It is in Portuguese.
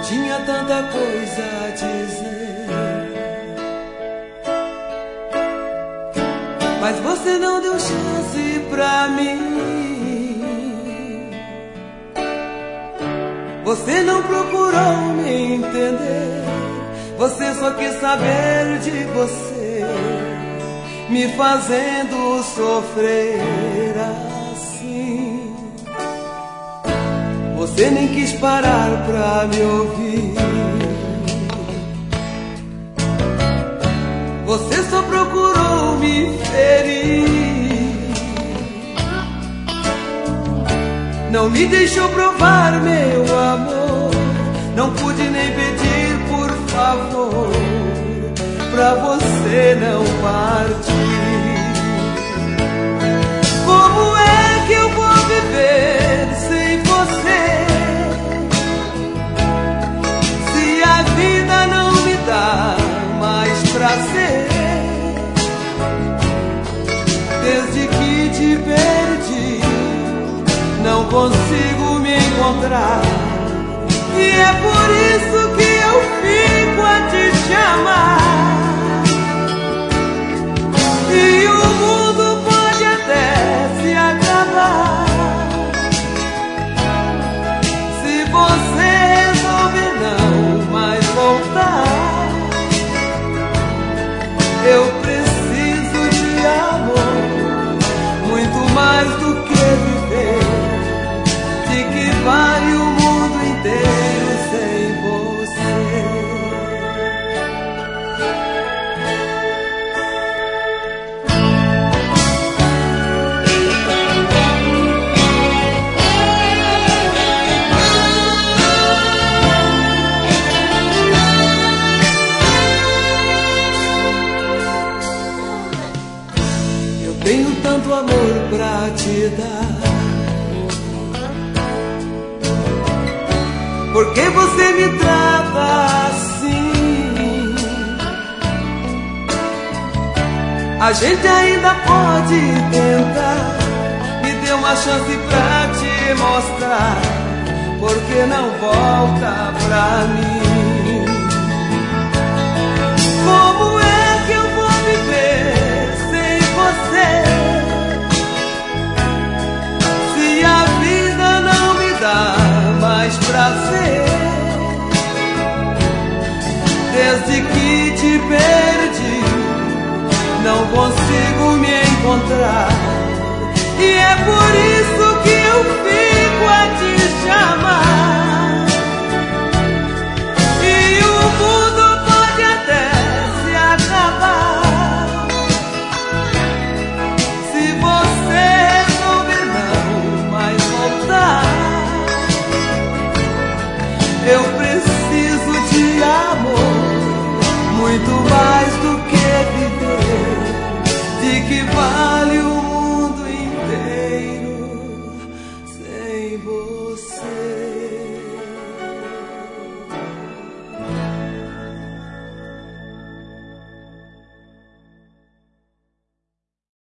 tinha tanta coisa a dizer, mas você não deu chance pra mim. Você não procurou me entender, você só quis saber de você, me fazendo sofrer assim. Você nem quis parar pra me ouvir, você só procurou me ferir. Não me deixou provar meu amor, não pude nem pedir por favor, pra você não partir. Como é que eu vou viver sem você, se a vida não me dá mais prazer? Desde que te perdi, não consigo me encontrar, e é por isso que eu fico a te chamar. E o mundo pode até se acabar, se você resolver não mais voltar. Eu preciso de amor, muito mais do que viver. De que vale o mundo inteiro sem você? Eu tenho tanto amor pra te dar, por que você me trata assim? A gente ainda pode tentar, me dê uma chance pra te mostrar, por que não volta pra mim? Como é que eu vou viver sem você, se a vida não me dá mais prazer? Desde que te perdi, não consigo me encontrar, e é por isso que eu fico